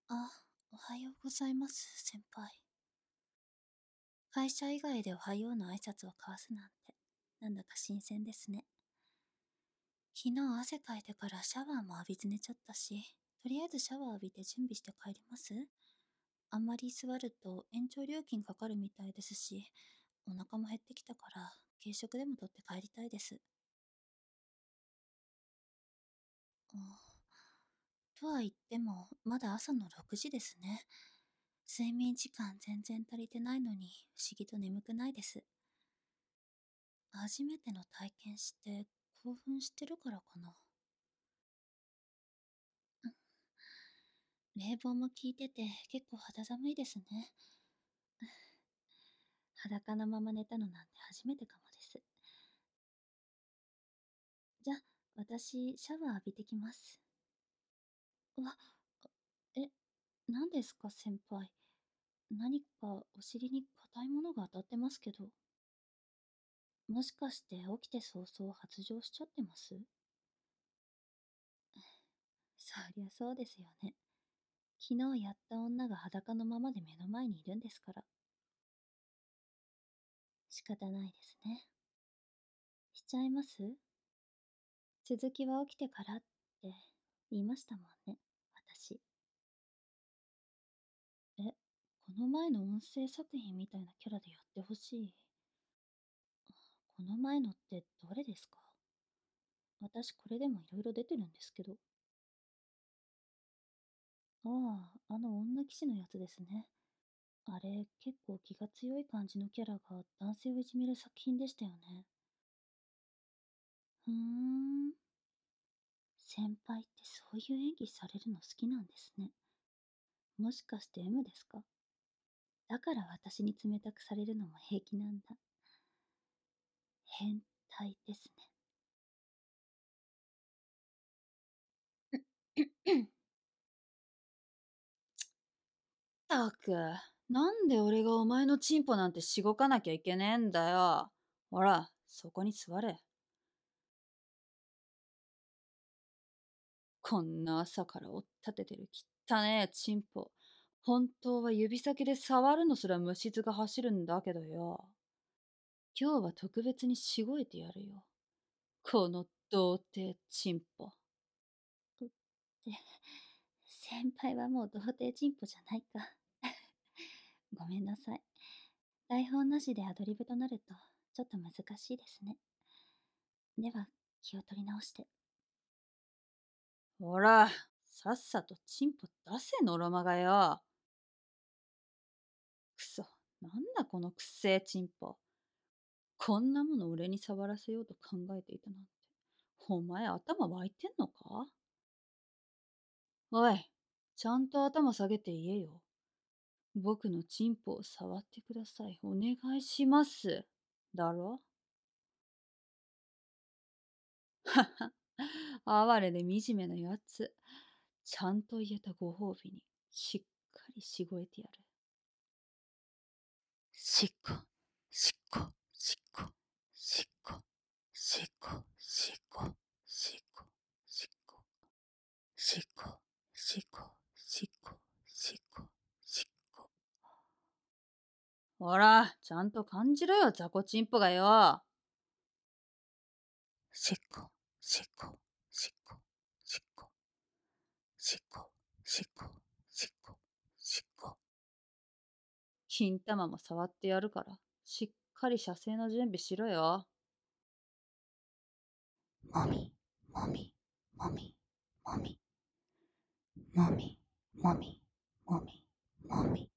あ、おはようございます、先輩。会社以外でおはようの挨拶を交わすなんて、なんだか新鮮ですね。昨日汗かいてからシャワーも浴びず寝ちゃったし、とりあえずシャワー浴びて準備して帰ります。あんまり座ると延長料金かかるみたいですし、お腹も減ってきたから軽食でも取って帰りたいです。あ、とは言っても、まだ朝の6時ですね。睡眠時間全然足りてないのに不思議と眠くないです。初めての体験して興奮してるからかな。冷房も効いてて結構肌寒いですね。裸のまま寝たのなんて初めてかもです。じゃあ、私、シャワー浴びてきます。うわ、え、何ですか先輩。何かお尻に硬いものが当たってますけど。もしかして起きて早々発情しちゃってます？そりゃそうですよね。昨日やった女が裸のままで目の前にいるんですから。仕方ないですね。しちゃいます？続きは起きてからって言いましたもんね、私。え、この前の音声作品みたいなキャラでやってほしい。この前のってどれですか？私これでもいろいろ出てるんですけど。ああ、あの女騎士のやつですね。あれ、結構気が強い感じのキャラが男性をいじめる作品でしたよね。ふーん。先輩ってそういう演技されるの好きなんですね。もしかして M ですか？だから私に冷たくされるのも平気なんだ。変態ですね。ったく、なんで俺がお前のチンポなんてしごかなきゃいけねえんだよ。ほら、そこに座れ。こんな朝から追っ立ててる汚ねえチンポ。本当は指先で触るのすら虫唾が走るんだけどよ。今日は特別にしごいてやるよ。この童貞チンポ。って、先輩はもう童貞チンポじゃないか。ごめんなさい。台本なしでアドリブとなると、ちょっと難しいですね。では、気を取り直して。ほら、さっさとチンポ出せのろまがよ。くそ、なんだこのくっせえチンポ。こんなもの俺に触らせようと考えていたなんて。お前頭湧いてんのか？おい、ちゃんと頭下げて言えよ。僕のチンポを触ってください。お願いします。だろ？はは。哀れで惨めなやつ。ちゃんと言えたご褒美に、しっかりしごえてやる。しっこ、しっこ、しっこ、しっこ、しっこ、しっこ、しっこ、しっこ、しっこ、しっこ、しっこ、しっこ、しっこ。ほら、ちゃんと感じろよ、雑魚チンポがよ。しっこ、しっこ、しっこ、しっこ、しっこ、しっこ、しっこ、しっこ。金玉も触ってやるから、しっかり射精の準備しろよ。もみ、もみ、もみ、もみ、もみ、もみ、もみ、もみ。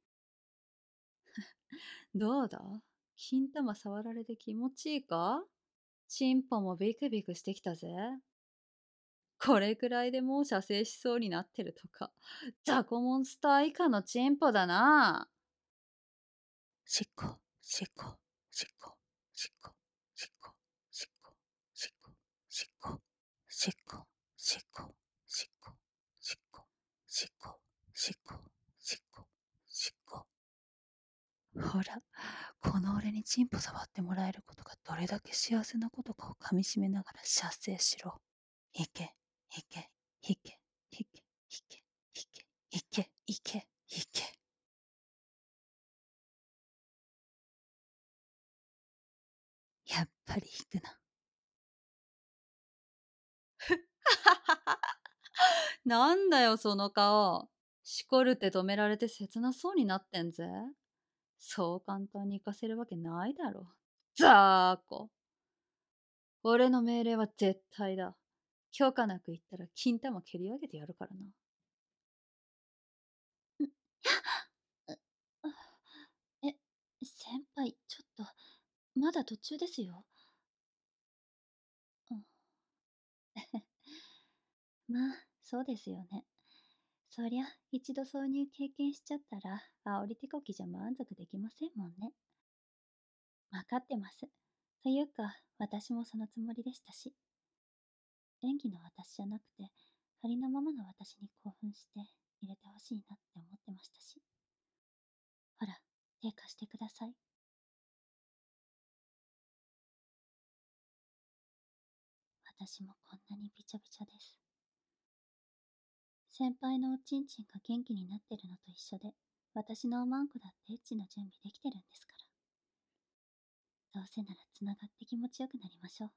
どうだ？金玉触られて気持ちいいか？チンポもビクビクしてきたぜ。これくらいでもう射精しそうになってるとか。ザコモンスター以下のチンポだな。しっこ、しっこ、しっこ、しっこ、しっこ、しっこ、しっこ、しっこ、しっこ、しっこ、しっこ、しっこ、しっこ、しっこ、しっこ、しっこ。ほら、この俺にチンポ触ってもらえることがどれだけ幸せなことかを噛みしめながら射精しろ。いけ、いけ、いけ、いけ、いけ、いけ。 行け、行け、行け。やっぱり行くな。 なんだよその顔。しこるって止められて切なそうになってんぜ。そう簡単に行かせるわけないだろ。ザーコ。俺の命令は絶対だ。許可なく言ったら金玉蹴り上げてやるからな。うあえ、先輩、ちょっと、まだ途中ですよ。うん。まあ、そうですよね。そりゃ、一度挿入経験しちゃったら、煽り手こきじゃ満足できませんもんね。わかってます。というか、私もそのつもりでしたし、演技の私じゃなくて、ありのままの私に興奮して入れてほしいなって思ってましたし。ほら、手貸してください。私もこんなにびちゃびちゃです。先輩のおちんちんが元気になってるのと一緒で、私のおまんこだってエッチの準備できてるんですから。どうせなら繋がって気持ちよくなりましょう。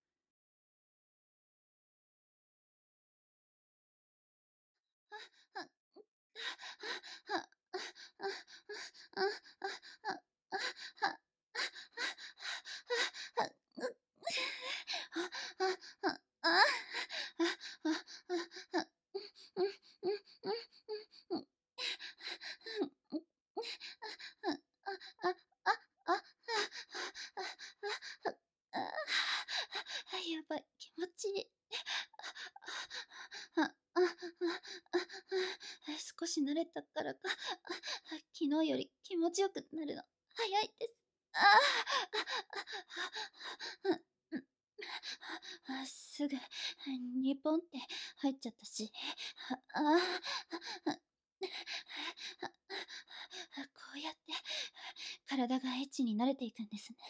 やばい、気持ちいい。少し慣れたからか、昨日より気持ちよくなるの早いです。すぐ、ニポンって入っちゃったし、こうやって体がエッチに慣れていくんですね。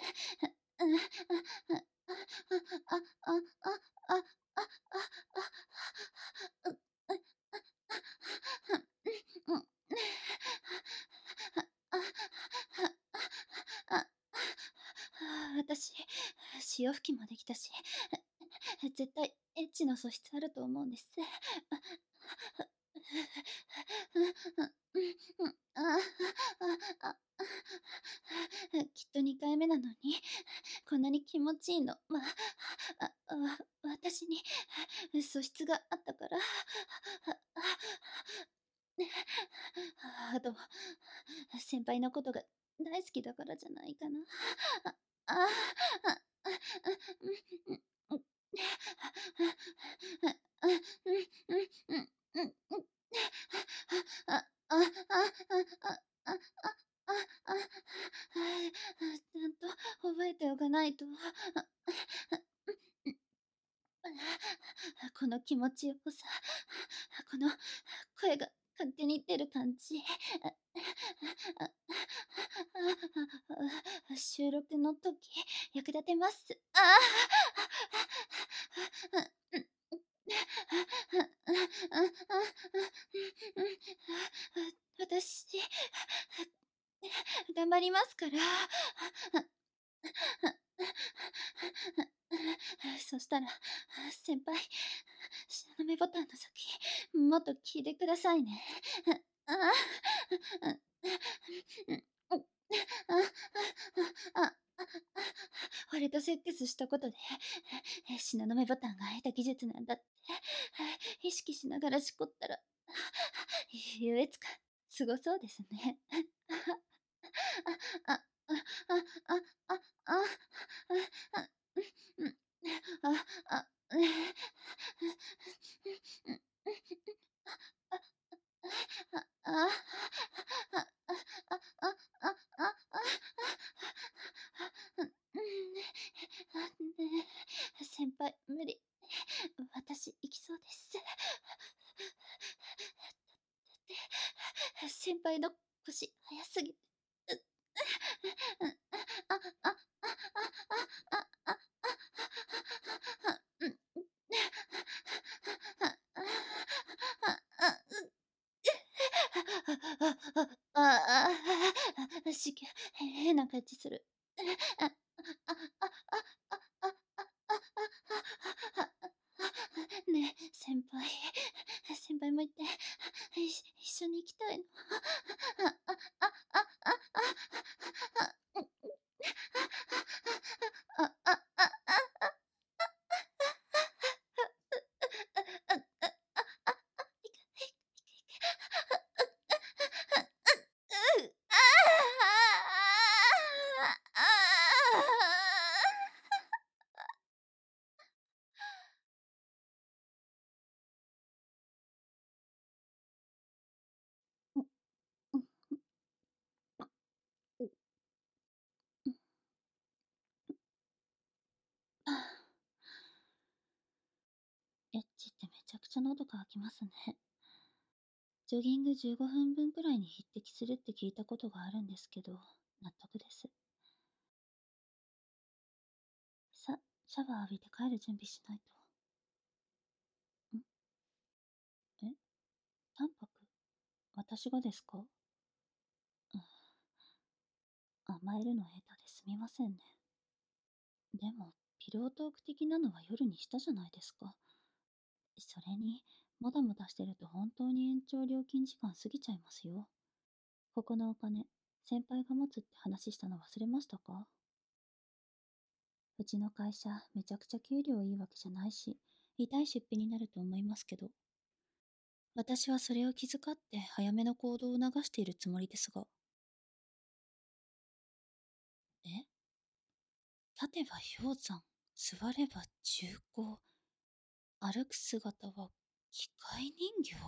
私、潮吹きもできたし、絶対エッチの素質あると思うんです。きっと2回目なのに、こんなに気持ちいいの。私に素質があったから。あと、先輩のことが大好きだからじゃないかな。ああちゃんと覚えておかないと。この気持ちよさ、この声が勝手に出る感じ。収録の時、役立てます。私、頑張りますから。そしたら、先輩、しのめボタンの先、もっと聞いてくださいね。ああ、俺とセックスしたことで、しのめボタンが得た技術なんだって、意識しながらしこったら、優越感、すごそうですね。あ、あ、あ、あ、あ、あ、あ、あ、あ、先輩、無理。私、行きそうです。先輩の腰、早すぎて。 しげ、変な感じする。あ、あ、あ、あ、あ、あ、あ、あ、ねえ、先輩。先輩も行って、一緒に行きたいの。エッチってめちゃくちゃ喉乾きますね。ジョギング15分分くらいに匹敵するって聞いたことがあるんですけど、納得です。シャワー浴びて帰る準備しないと。え、タンパク、私がですか？甘えるの下手ですみませんね。でも、ピロートーク的なのは夜にしたじゃないですか。それに、もだもだしてると本当に延長料金時間過ぎちゃいますよ。ここのお金、先輩が持つって話したの忘れましたか？うちの会社、めちゃくちゃ給料いいわけじゃないし、痛い出費になると思いますけど、私はそれを気遣って早めの行動を促しているつもりですが、え、立てば氷山、座れば重厚、歩く姿は機械人形。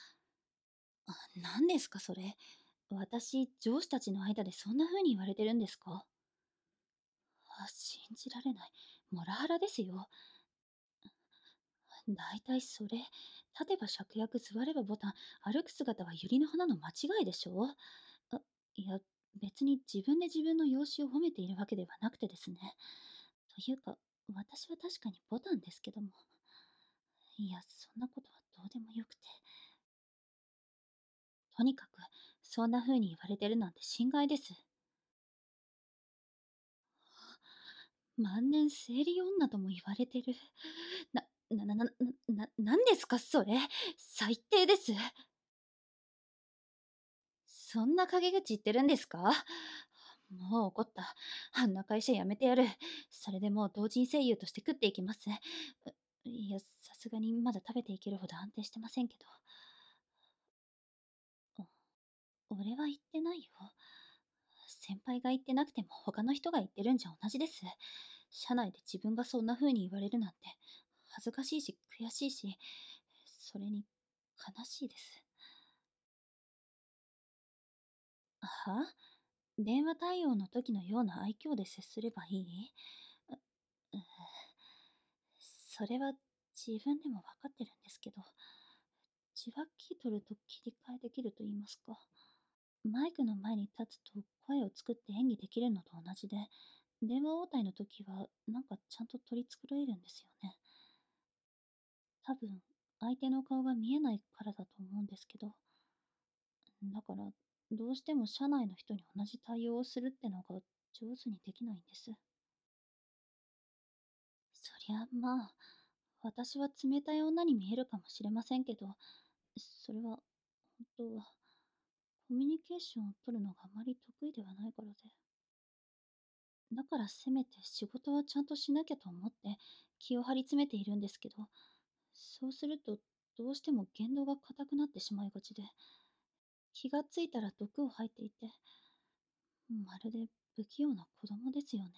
何ですかそれ。私、上司たちの間でそんな風に言われてるんですか？信じられない。モラハラですよ。だいたいそれ、立てば芍薬、座ればボタン、歩く姿は百合の花の間違いでしょ？あ、いや、別に自分で自分の容姿を褒めているわけではなくてですね。というか、私は確かにボタンですけども。いや、そんなことはどうでもよくて。とにかく、そんな風に言われてるなんて心外です。万年生理女とも言われてる。な、なんですかそれ。最低です。そんな陰口言ってるんですか？もう怒った。あんな会社辞めてやる。それでもう同人声優として食っていきます。いや、さすがにまだ食べていけるほど安定してませんけど。俺は言ってないよ。先輩が言ってなくても他の人が言ってるんじゃ同じです。社内で自分がそんな風に言われるなんて恥ずかしいし悔しいし、それに悲しいです。は？電話対応の時のような愛嬌で接すればいい？ううそれは自分でもわかってるんですけど、受話器取ると切り替えできると言いますか。マイクの前に立つと声を作って演技できるのと同じで、電話応対の時はなんかちゃんと取り繕えるんですよね。多分、相手の顔が見えないからだと思うんですけど、だから、どうしても社内の人に同じ対応をするってのが上手にできないんです。そりゃまあ、私は冷たい女に見えるかもしれませんけど、それは、本当は、コミュニケーションを取るのがあまり得意ではないからで。だからせめて仕事はちゃんとしなきゃと思って気を張り詰めているんですけど、そうするとどうしても言動が硬くなってしまいがちで、気がついたら毒を吐いていて、まるで不器用な子供ですよね。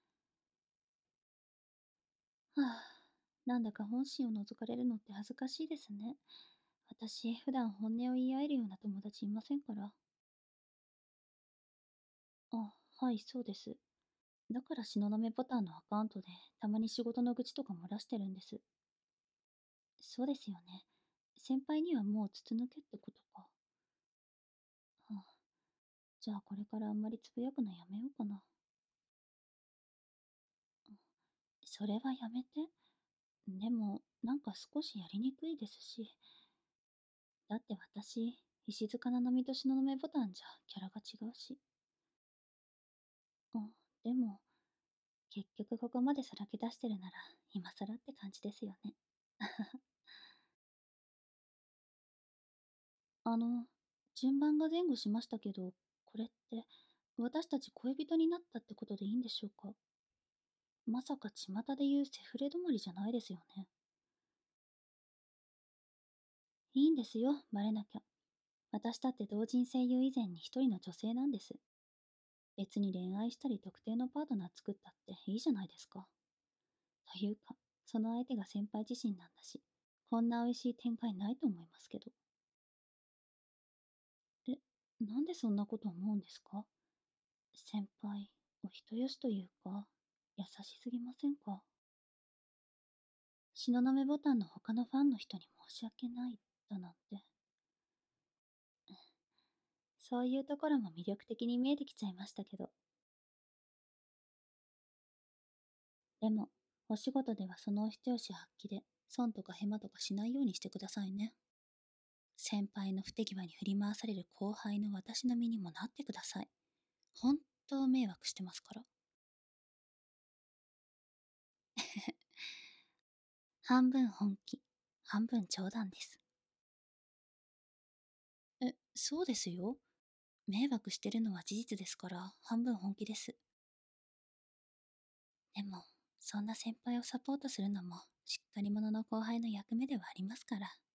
はあ、なんだか本心を覗かれるのって恥ずかしいですね。私、普段本音を言い合えるような友達いませんから。あ、はい、そうです。だから東雲ボタンのアカウントでたまに仕事の愚痴とか漏らしてるんです。そうですよね。先輩にはもう筒抜けってことか。はあ、じゃあこれからあんまりつぶやくのやめようかな。それはやめて。でも、なんか少しやりにくいですし。だって私、石塚ななみと東雲ボタンじゃキャラが違うし。 あ、でも、結局ここまでさらけ出してるなら、今更って感じですよね。あの、順番が前後しましたけど、これって、私たち恋人になったってことでいいんでしょうか？まさか巷で言うセフレ止まりじゃないですよね。いいんですよ、バレなきゃ。私だって同人声優以前に一人の女性なんです。別に恋愛したり特定のパートナー作ったっていいじゃないですか。というか、その相手が先輩自身なんだし、こんな美味しい展開ないと思いますけど。え、なんでそんなこと思うんですか？先輩、お人よしというか、優しすぎませんか？東雲ボタンの他のファンの人に申し訳ないだなんて。そういうところも魅力的に見えてきちゃいましたけど。でも、お仕事ではそのお人よし発揮で、損とかヘマとかしないようにしてくださいね。先輩の不手際に振り回される後輩の私の身にもなってください。本当迷惑してますから。半分本気、半分冗談です。そうですよ。迷惑してるのは事実ですから、半分本気です。でも、そんな先輩をサポートするのも、しっかり者の後輩の役目ではありますから。